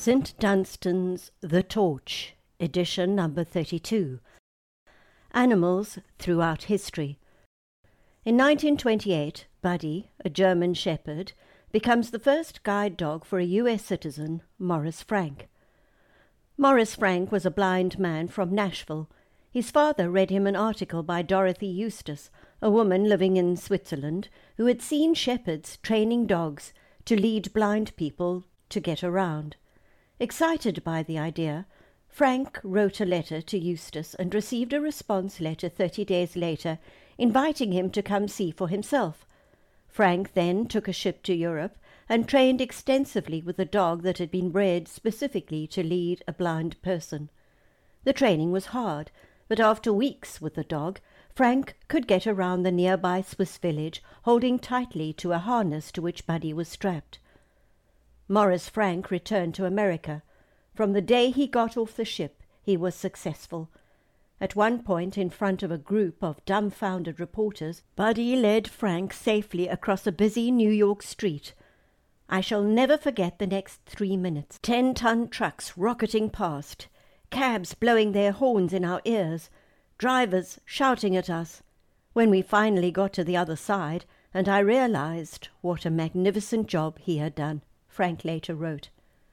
St Dunstan's The Torch, edition number 32. Animals throughout history. In 1928, Buddy, a German shepherd, becomes the first guide dog for a US citizen, Morris Frank. Morris Frank was a blind man from Nashville. His father read him an article by Dorothy Eustace, a woman living in Switzerland, who had seen shepherds training dogs to lead blind people to get around. Excited by the idea, Frank wrote a letter to Eustace and received a response letter 30 days later inviting him to come see for himself. Frank then took a ship to Europe and trained extensively with a dog that had been bred specifically to lead a blind person. The training was hard, but after weeks with the dog, Frank could get around the nearby Swiss village, holding tightly to a harness to which Buddy was strapped. Morris Frank returned to America. From the day he got off the ship, he was successful. At one point, in front of a group of dumbfounded reporters, Buddy led Frank safely across a busy New York street. I shall never forget the next 3 minutes. 10-ton trucks rocketing past, cabs blowing their horns in our ears, drivers shouting at us. When we finally got to the other side, and I realized what a magnificent job he had done, Frank later wrote.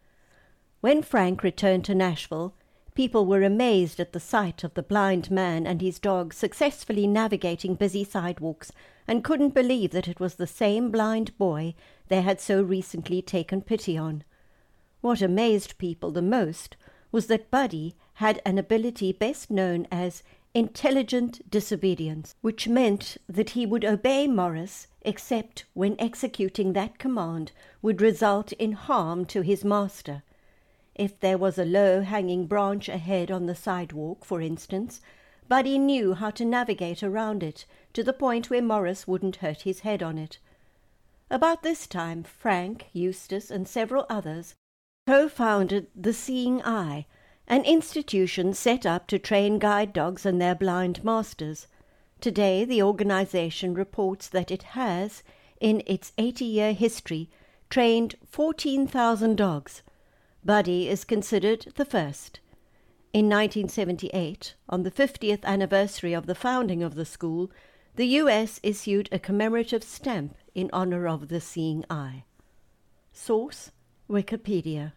When Frank returned to Nashville, people were amazed at the sight of the blind man and his dog successfully navigating busy sidewalks and couldn't believe that it was the same blind boy they had so recently taken pity on. What amazed people the most was that Buddy had an ability best known as intelligent disobedience, which meant that he would obey Morris except when executing that command would result in harm to his master. If there was a low-hanging branch ahead on the sidewalk, for instance, Buddy knew how to navigate around it to the point where Morris wouldn't hurt his head on it. About this time, Frank, Eustace, and several others co-founded the Seeing Eye, an institution set up to train guide dogs and their blind masters. Today, the organization reports that it has, in its 80-year history, trained 14,000 dogs. Buddy is considered the first. In 1978, on the 50th anniversary of the founding of the school, the U.S. issued a commemorative stamp in honor of the Seeing Eye. Source: Wikipedia.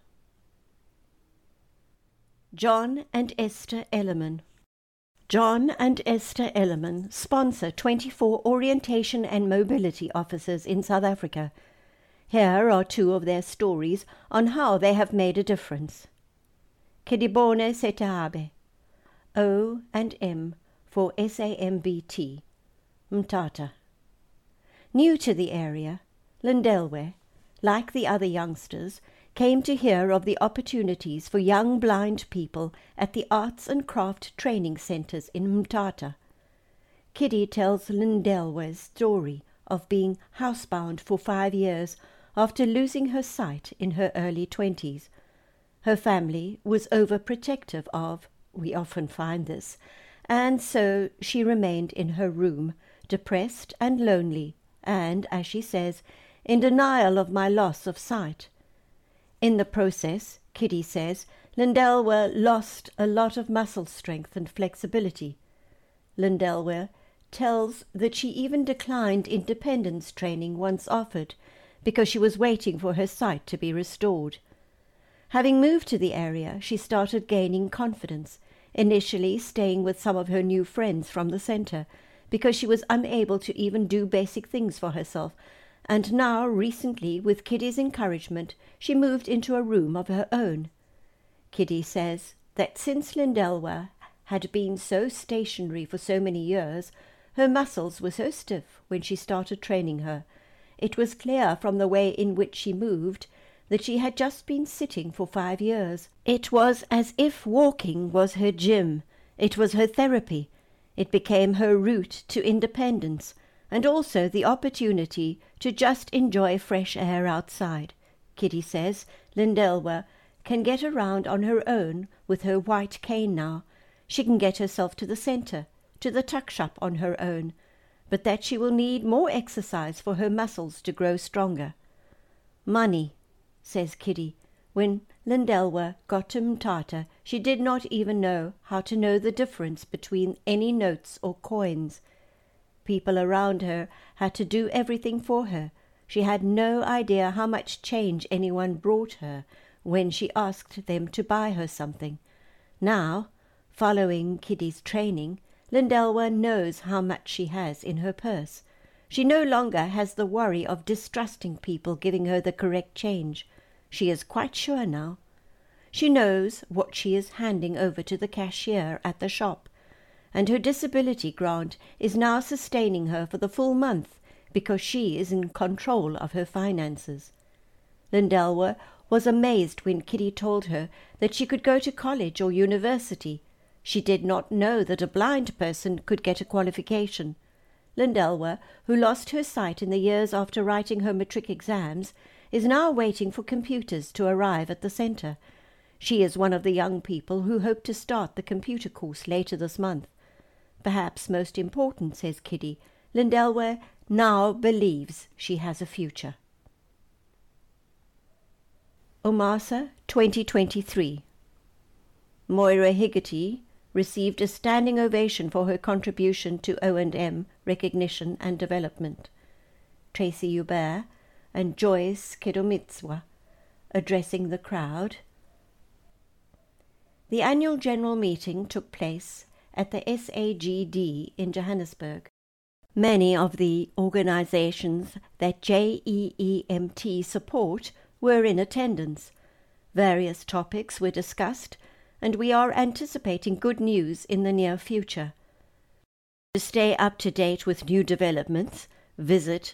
John and Esther Ellerman. John and Esther Ellerman sponsor 24 orientation and mobility officers in South Africa. Here are 2 of their stories on how they have made a difference. Kedibone Setabe, O and M for SAMBT, Mthatha. New to the area, Lindelwe, like the other youngsters, came to hear of the opportunities for young blind people at the Arts and Craft Training Centres in Mthatha. Kitty tells Lindelwe's story of being housebound for 5 years after losing her sight in her early 20s. Her family was overprotective of, we often find this, and so she remained in her room, depressed and lonely, and, as she says, in denial of my loss of sight. In the process, Kitty says, Lindelwe lost a lot of muscle strength and flexibility. Lindelwe tells that she even declined independence training once offered because she was waiting for her sight to be restored. Having moved to the area, she started gaining confidence, initially staying with some of her new friends from the centre, because she was unable to even do basic things for herself, and now, recently, with Kitty's encouragement, she moved into a room of her own. Kitty says that since Lindelwe had been so stationary for so many years, her muscles were so stiff when she started training her. It was clear from the way in which she moved that she had just been sitting for 5 years. It was as if walking was her gym. It was her therapy. It became her route to independence, and also the opportunity to just enjoy fresh air outside. Kitty says Lindelwe can get around on her own with her white cane now. She can get herself to the centre, to the tuck shop on her own, but that she will need more exercise for her muscles to grow stronger. Money, says Kitty, when Lindelwa got to Mthatha, she did not even know how to know the difference between any notes or coins. People around her had to do everything for her. She had no idea how much change anyone brought her when she asked them to buy her something. Now, following Kitty's training, Lindelwa knows how much she has in her purse. She no longer has the worry of distrusting people giving her the correct change. She is quite sure now. She knows what she is handing over to the cashier at the shop, and her disability grant is now sustaining her for the full month because she is in control of her finances. Lindelwa was amazed when Kitty told her that she could go to college or university. She did not know that a blind person could get a qualification. Lindelwa, who lost her sight in the years after writing her matric exams, is now waiting for computers to arrive at the centre. She is one of the young people who hope to start the computer course later this month. Perhaps most important, says Kitty, Lindelwa now believes she has a future. OMASA 2023. Moira Hegarty received a standing ovation for her contribution to O&M recognition and development. Tracy Hubert and Joyce Kedomitswa addressing the crowd. The annual general meeting took place at the SAGD in Johannesburg. Many of the organizations that JEEMT support were in attendance. Various topics were discussed, and we are anticipating good news in the near future. To stay up to date with new developments, visit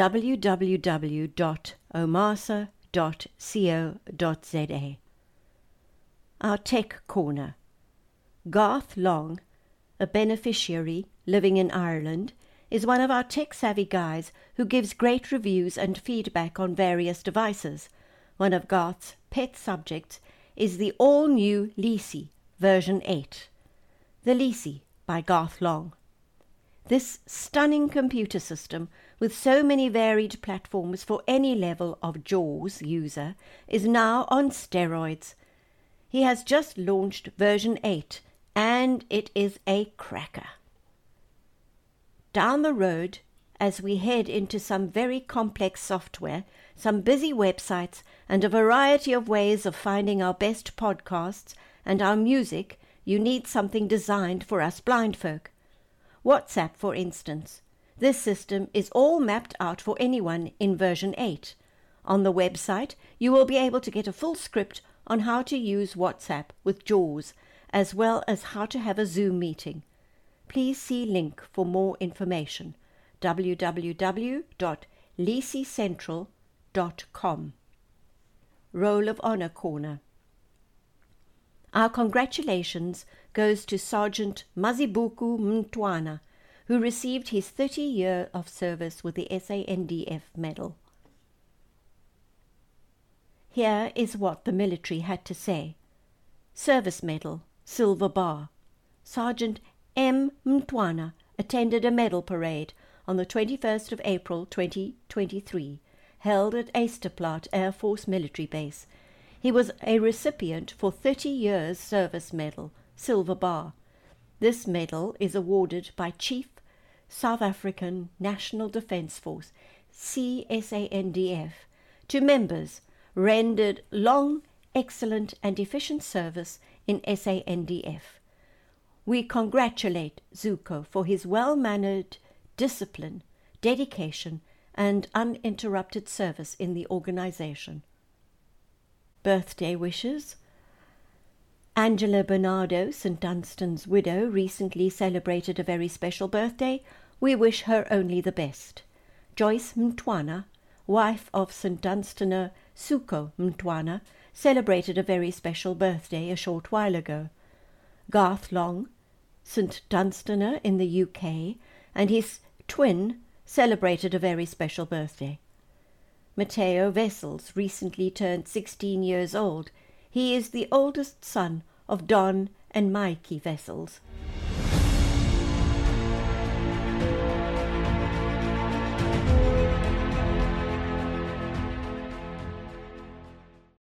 www.omasa.co.za. Our Tech Corner. Garth Long, a beneficiary living in Ireland, is one of our tech-savvy guys who gives great reviews and feedback on various devices. One of Garth's pet subjects is the all-new Lisi version 8. The Lisi by Garth Long. This stunning computer system, with so many varied platforms for any level of JAWS user, is now on steroids. He has just launched version 8, and it is a cracker. Down the road, as we head into some very complex software, some busy websites, and a variety of ways of finding our best podcasts and our music, you need something designed for us blind folk. WhatsApp, for instance. This system is all mapped out for anyone in version 8. On the website, you will be able to get a full script on how to use WhatsApp with JAWS, as well as how to have a Zoom meeting. Please see link for more information, www.lisicentral.com. Roll of Honor Corner. Our congratulations goes to Sergeant Mazibuku Mtwana, who received his 30-year of service with the SANDF Medal. Here is what the military had to say. Service Medal, Silver Bar. Sergeant M. Mtwana attended a medal parade on the 21st of April 2023, held at Eysterplaat Air Force Military Base. He was a recipient for 30 years Service Medal, Silver Bar. This medal is awarded by Chief South African National Defence Force, CSANDF, to members rendered long, excellent and efficient service in SANDF. We congratulate Zuko for his well-mannered discipline, dedication and uninterrupted service in the organization. Birthday wishes. Angela Bernardo, St. Dunstan's widow, recently celebrated a very special birthday. We wish her only the best. Joyce Mtwana, wife of St. Dunstaner Suko Mtwana, celebrated a very special birthday a short while ago. Garth Long, St. Dunstaner in the UK, and his twin celebrated a very special birthday. Matteo Wessels recently turned 16 years old. He is the oldest son of Don and Mikey Wessels.